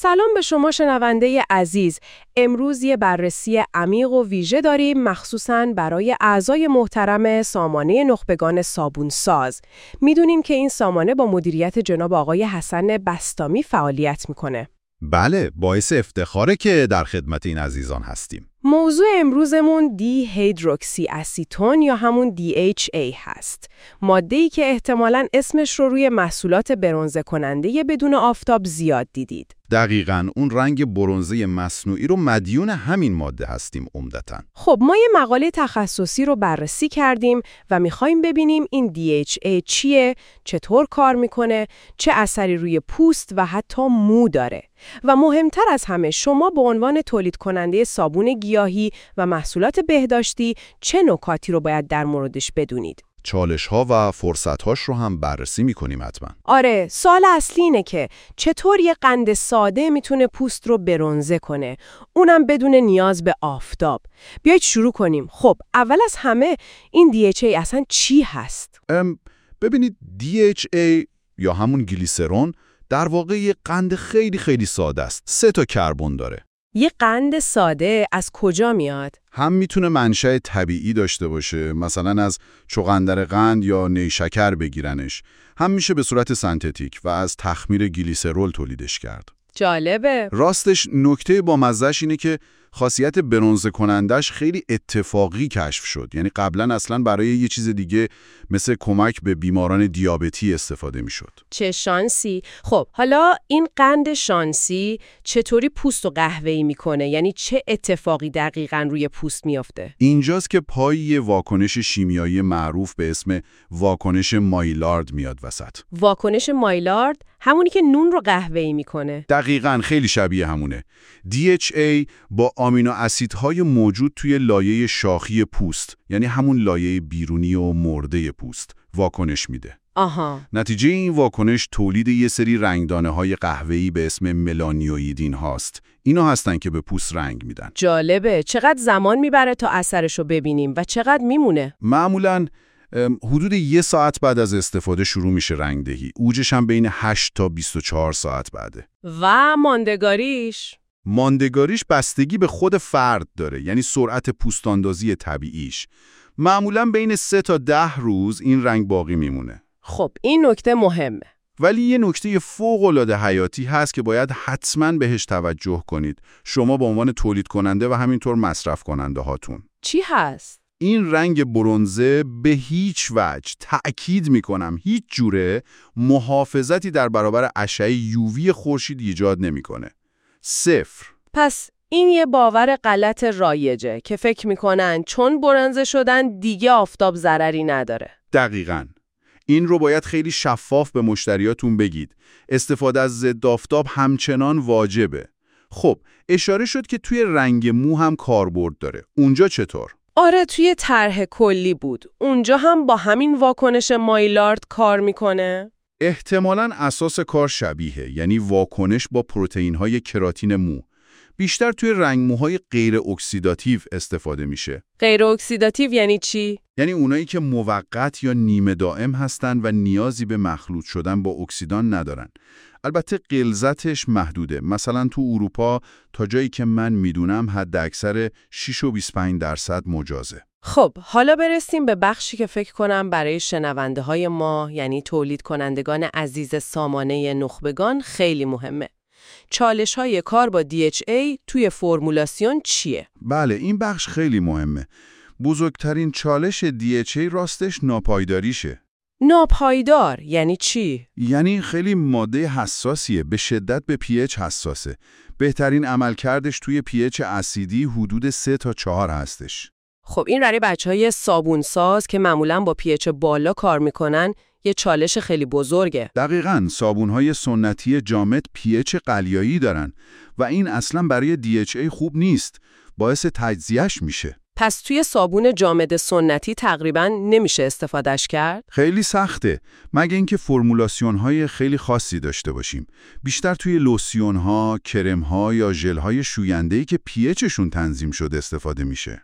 سلام به شما شنونده عزیز. امروز یه بررسی عمیق و ویژه داریم مخصوصاً برای اعضای محترم سامانه نخبگان صابونساز. میدونیم که این سامانه با مدیریت جناب آقای حسن بسطامی فعالیت میکنه. بله، باعث افتخاره که در خدمت این عزیزان هستیم. موضوع امروزمون دی هیدروکسی اسیتون یا همون DHA هست. ماده‌ای که احتمالاً اسمش رو روی محصولات برنزه کننده بدون آفتاب زیاد دیدید. دقیقاً اون رنگ برنزه مصنوعی رو مدیون همین ماده هستیم عمدتاً. خب ما یه مقاله تخصصی رو بررسی کردیم و میخوایم ببینیم این DHA چیه، چطور کار میکنه، چه اثری روی پوست و حتی مو داره. و مهمتر از همه شما به عنوان تولید کننده صابون گیاهی و محصولات بهداشتی چه نکاتی رو باید در موردش بدونید. چالش‌ها و فرصت‌هاش رو هم بررسی می‌کنیم حتما. آره، سوال اصلی اینه که چطور یه قند ساده میتونه پوست رو برنزه کنه، اونم بدون نیاز به آفتاب. بیایید شروع کنیم. خب، اول از همه این DHA اصلا چی هست؟ ببینید DHA یا همون گلیسرول در واقع یه قند خیلی ساده است. 3 تا کربن داره. یه قند ساده از کجا میاد؟ هم میتونه منشأ طبیعی داشته باشه، مثلا از چغندر قند یا نیشکر بگیرنش. هم میشه به صورت سنتتیک و از تخمیر گلیسرول تولیدش کرد. جالبه. راستش نکته با مزه‌اش اینه که خاصیت برنزه کنندش خیلی اتفاقی کشف شد. یعنی قبلا اصلا برای یه چیز دیگه مثل کمک به بیماران دیابتی استفاده میشد. چه شانسی. خب حالا این قند شانسی چطوری پوست رو قهوه‌ای میکنه؟ یعنی چه اتفاقی دقیقاً روی پوست میافته؟ اینجاست که پای یه واکنش شیمیایی معروف به اسم واکنش مایلارد میاد وسط. واکنش مایلارد همونی که نون رو قهوه‌ای میکنه. دقیقاً خیلی شبیه همونه. DHA با آمینو اسیدهای موجود توی لایه شاخی پوست، یعنی همون لایه بیرونی و مرده پوست، واکنش میده. آها. نتیجه این واکنش تولید یه سری رنگدانه‌های قهوه‌ای به اسم ملانیویدین هاست. اینا هستن که به پوست رنگ میدن. جالبه. چقدر زمان میبره تا اثرشو ببینیم و چقدر میمونه؟ معمولاً حدود 1 ساعت بعد از استفاده شروع میشه رنگدهی. اوجش هم بین 8 تا 24 ساعت بعده. و ماندگاریش بستگی به خود فرد داره، یعنی سرعت پوستاندازی طبیعیش. معمولاً بین 3 تا 10 روز این رنگ باقی میمونه. خب این نکته مهمه. ولی یه نکته فوق‌العاده حیاتی هست که باید حتماً بهش توجه کنید. شما به عنوان تولید کننده و همینطور مصرف کننده هاتون. چی هست؟ این رنگ برنزه به هیچ وجه، تأکید میکنم هیچ جوره، محافظتی در برابر اشعه یووی خورشید ایجاد نمیکنه. 0. پس این یه باور غلط رایجه که فکر میکنن چون برنزه شدن دیگه آفتاب ضرری نداره. دقیقاً. این رو باید خیلی شفاف به مشتریاتون بگید. استفاده از ضد آفتاب همچنان واجبه. خب، اشاره شد که توی رنگ مو هم کاربرد داره. اونجا چطور؟ آره، توی طرح کلی بود. اونجا هم با همین واکنش مایلارد کار میکنه؟ احتمالاً اساس کار شبیه، یعنی واکنش با پروتئین‌های کراتین مو. بیشتر توی رنگ موهای غیر اکسیداتیو استفاده میشه. غیر اکسیداتیو یعنی چی؟ یعنی اونایی که موقت یا نیمه دائم هستن و نیازی به مخلوط شدن با اکسیدان ندارن. البته غلظتش محدوده. مثلا تو اروپا تا جایی که من میدونم حد اکثر 6.25% مجازه. خب حالا برسیم به بخشی که فکر کنم برای شنونده های ما، یعنی تولید کنندگان عزیز سامانه نخبگان خیلی مهمه. چالش های کار با DHA توی فرمولاسیون چیه؟ بله، این بخش خیلی مهمه. بزرگترین چالش DHA راستش ناپایداریشه. ناپایدار یعنی چی؟ یعنی خیلی ماده حساسیه، به شدت به pH حساسه. بهترین عملکردش توی pH اسیدی حدود 3 تا 4 هستش. خب این برای بچهای صابونساز که معمولاً با pH بالا کار میکنن یه چالش خیلی بزرگه. دقیقاً، صابون‌های سنتی جامد pH قلیایی دارن و این اصلاً برای DHA خوب نیست. باعث تجزیهش میشه. پس توی صابون جامد سنتی تقریباً نمیشه استفادهش کرد؟ خیلی سخته، مگه اینکه فرمولاسیون‌های خیلی خاصی داشته باشیم. بیشتر توی لوسیون‌ها، کرم‌ها یا ژل‌های شوینده‌ای که pHشون تنظیم شده استفاده میشه.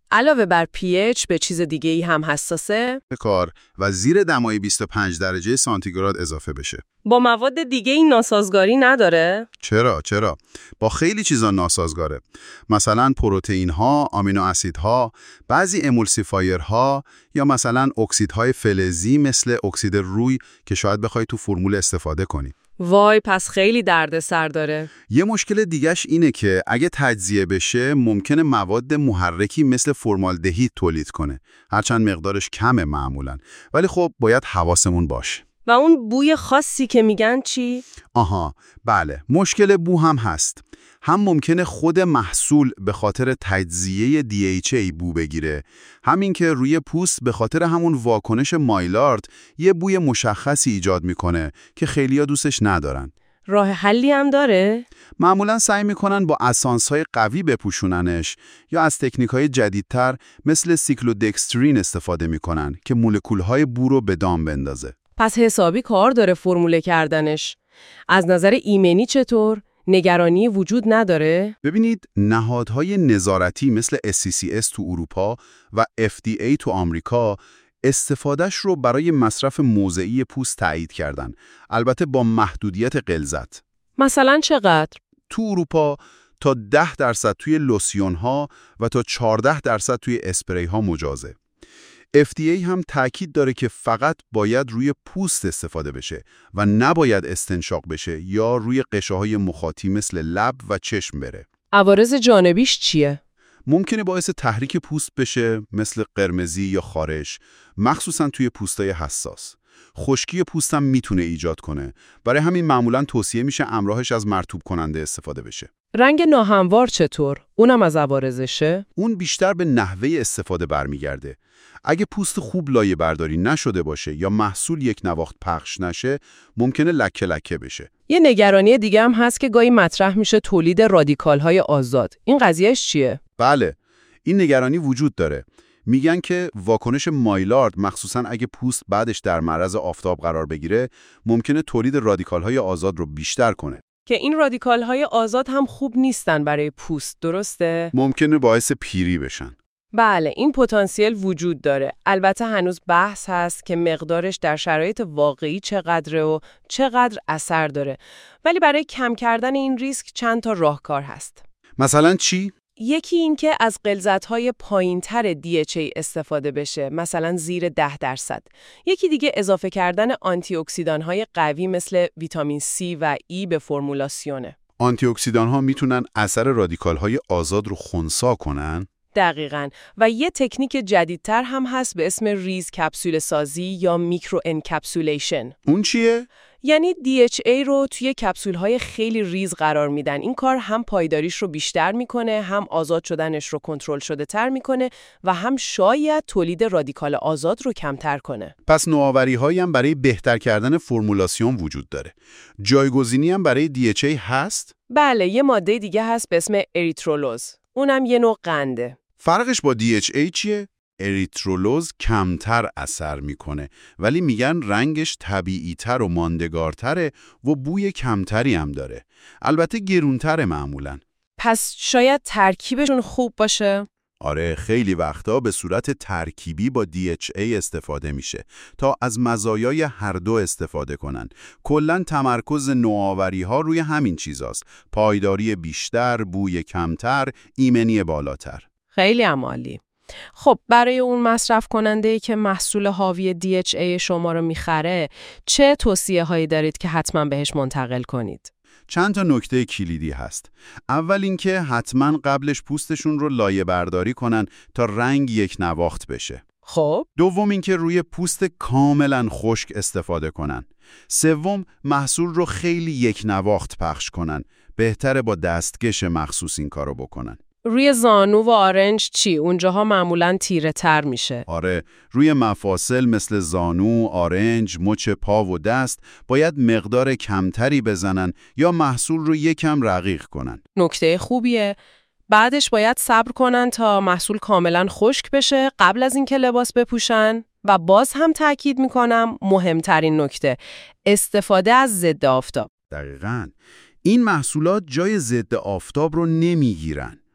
علاوه بر pH به چیز دیگه‌ای هم حساسه؟ به کار و زیر دمای 25 درجه سانتیگراد اضافه بشه. با مواد دیگه‌ای ناسازگاری نداره؟ چرا؟ با خیلی چیزا ناسازگاره. مثلا پروتئین‌ها، آمینو اسیدها، بعضی امولسیفایرها یا مثلا اکسیدهای فلزی مثل اکسید روی که شاید بخوای تو فرمول استفاده کنی. وای، پس خیلی دردسر داره. یه مشکل دیگه‌ش اینه که اگه تجزیه بشه ممکنه مواد محرکی مثل فرمالدهید تولید کنه. هرچند مقدارش کمه معمولاً، ولی خب باید حواسمون باشه. و اون بوی خاصی که میگن چی؟ آها، بله، مشکل بو هم هست. هم ممکنه خود محصول به خاطر تجزیه DHA بو بگیره، همین که روی پوست به خاطر همون واکنش مایلارد یه بوی مشخصی ایجاد میکنه که خیلیا دوستش ندارن. راه حلی هم داره؟ معمولا سعی میکنن با اسانس‌های قوی بپوشوننش یا از تکنیک‌های جدیدتر مثل سیکلودکسترین استفاده میکنن که مولکول‌های بو رو به دام بندازه. پس حسابی کار داره فرموله کردنش. از نظر ایمنی چطور؟ نگرانی وجود نداره؟ ببینید، نهادهای نظارتی مثل SCCS تو اروپا و FDA تو آمریکا استفادهش رو برای مصرف موضعی پوست تایید کردن، البته با محدودیت غلظت. مثلا چقدر؟ تو اروپا تا 10% توی لوسیون‌ها و تا 14% توی اسپری‌ها مجازه. FDA هم تأکید داره که فقط باید روی پوست استفاده بشه و نباید استنشاق بشه یا روی قشاهای مخاطی مثل لب و چشم بره. عوارض جانبیش چیه؟ ممکنه باعث تحریک پوست بشه مثل قرمزی یا خارش، مخصوصاً توی پوستای حساس. خشکی پوست هم میتونه ایجاد کنه. برای همین معمولاً توصیه میشه همراهش از مرطوب کننده استفاده بشه. رنگ ناهموار چطور؟ اونم از عوارضشه؟ اون بیشتر به نحوه استفاده برمیگرده. اگه پوست خوب لایه برداری نشده باشه یا محصول یک نواخت پخش نشه، ممکنه لکه لکه بشه. یه نگرانی دیگه هم هست که گاهی مطرح میشه تولید رادیکال‌های آزاد. این قضیهش چیه؟ بله، این نگرانی وجود داره. میگن که واکنش مایلارد، مخصوصاً اگه پوست بعدش در معرض آفتاب قرار بگیره، ممکنه تولید رادیکال‌های آزاد رو بیشتر کنه. که این رادیکال‌های آزاد هم خوب نیستن برای پوست، درسته؟ ممکنه باعث پیری بشن. بله، این پتانسیل وجود داره. البته هنوز بحث هست که مقدارش در شرایط واقعی چقدره و چقدر اثر داره. ولی برای کم کردن این ریسک چند تا راهکار هست. مثلا چی؟ یکی این که از غلظت‌های پایین‌تر DHA استفاده بشه، مثلا زیر 10%. یکی دیگه اضافه کردن آنتی اکسیدان‌های قوی مثل ویتامین C و E به فرمولاسیونه. آنتی اکسیدان‌ها میتونن اثر رادیکال‌های آزاد رو خنثی کنن؟ دقیقاً. و یه تکنیک جدیدتر هم هست به اسم ریز کپسول سازی یا میکرو انکپسولیشن. اون چیه؟ یعنی DHA رو توی کپسول‌های خیلی ریز قرار میدن. این کار هم پایداریش رو بیشتر میکنه، هم آزاد شدنش رو کنترل شده تر میکنه و هم شاید تولید رادیکال آزاد رو کمتر کنه. پس نوآوری‌هایی هم برای بهتر کردن فرمولاسیون وجود داره. جایگزینی هم برای DHA هست؟ بله، یه ماده دیگه هست به اسم اریترولوز. اونم یه نوع قنده. فرقش با DHA چیه؟ اریترولوز کمتر اثر میکنه، ولی میگن رنگش طبیعی‌تر و ماندگارتره و بوی کمتری هم داره. البته گرونتره معمولاً. پس شاید ترکیبشون خوب باشه؟ آره، خیلی وقتا به صورت ترکیبی با DHA استفاده میشه تا از مزایای هر دو استفاده کنن. کلاً تمرکز نوآوری‌ها روی همین چیزاست: پایداری بیشتر، بوی کمتر، ایمنی بالاتر. خیلی عالی. خب برای اون مصرف کننده‌ای که محصول حاوی DHA شما رو میخره، چه توصیه‌هایی دارید که حتما بهش منتقل کنید؟ چند تا نکته کلیدی هست. اول اینکه حتما قبلش پوستشون رو لایه برداری کنن تا رنگ یک نواخت بشه. خب دوم اینکه روی پوست کاملا خشک استفاده کنن. سوم، محصول رو خیلی یک نواخت پخش کنن. بهتره با دستکش مخصوص این کارو بکنن. روی زانو و آرنج چی؟ اونجاها معمولاً تیره تر میشه. آره، روی مفاصل مثل زانو، آرنج، مچ پا و دست باید مقدار کمتری بزنن یا محصول رو یکم رقیق کنن. نکته خوبیه. بعدش باید صبر کنن تا محصول کاملاً خشک بشه قبل از اینکه لباس بپوشن. و باز هم تأکید میکنم مهمترین نکته، استفاده از ضد آفتاب. دقیقاً. این محصولات جای ضد آفتاب رو نمیگیرن.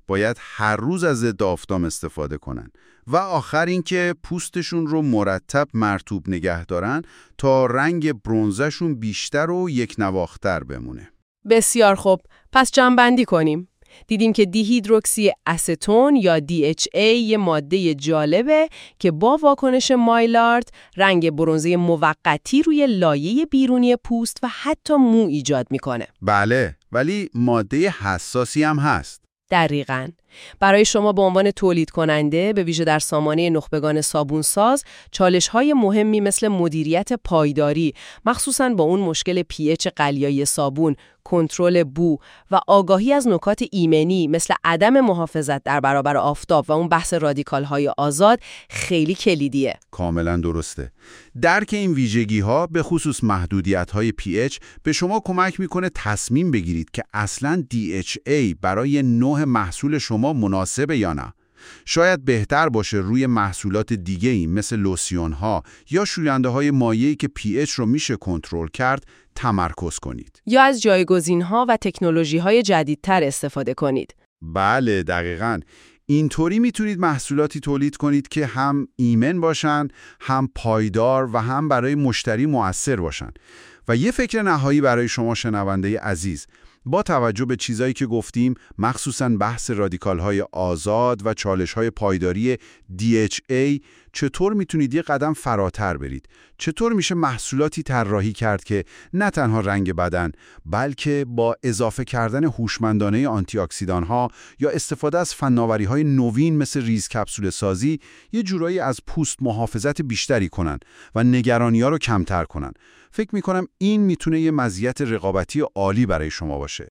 باید هر روز از ضد آفتاب استفاده کنن. و آخر اینکه پوستشون رو مرتب مرطوب نگه دارن تا رنگ برنزشون بیشتر و یک نواختر بمونه. بسیار خوب، پس جمع‌بندی کنیم. دیدیم که دیهیدروکسی استون یا DHA یه ماده جالبه که با واکنش مایلارد رنگ برنزه موقتی روی لایه بیرونی پوست و حتی مو ایجاد میکنه. بله، ولی ماده حساسی هم هست. دقیقاً. برای شما به عنوان تولید کننده، به ویژه در سامانه نخبگان صابونساز، چالش‌های مهمی مثل مدیریت پایداری، مخصوصاً با اون مشکل pH قلیایی صابون، کنترل بو و آگاهی از نکات ایمنی مثل عدم محافظت در برابر آفتاب و اون بحث رادیکال‌های آزاد خیلی کلیدیه. کاملاً درسته. درک این ویژگی‌ها به خصوص محدودیت‌های pH به شما کمک می‌کنه تصمیم بگیرید که اصلاً DHA برای نوع محصول شما مناسبه یا نه. شاید بهتر باشه روی محصولات دیگه‌ای مثل لوسیون‌ها یا شوینده‌های مایعی که pH رو میشه کنترل کرد تمرکز کنید. یا از جایگزین‌ها و تکنولوژی‌های جدیدتر استفاده کنید. بله، دقیقاً. اینطوری میتونید محصولاتی تولید کنید که هم ایمن باشن، هم پایدار و هم برای مشتری مؤثر باشن. و یه فکر نهایی برای شما شنونده عزیز، با توجه به چیزایی که گفتیم، مخصوصاً بحث رادیکال‌های آزاد و چالش‌های پایداری DHA، چطور میتونید یه قدم فراتر برید؟ چطور میشه محصولاتی طراحی کرد که نه تنها رنگ بدن، بلکه با اضافه کردن هوشمندانه آنتی اکسیدان‌ها یا استفاده از فناوری‌های نوین مثل ریز کپسول سازی یه جورایی از پوست محافظت بیشتری کنن و نگرانی‌ها رو کمتر کنن؟ فکر می‌کنم این میتونه یه مزیت رقابتی عالی برای شما باشه.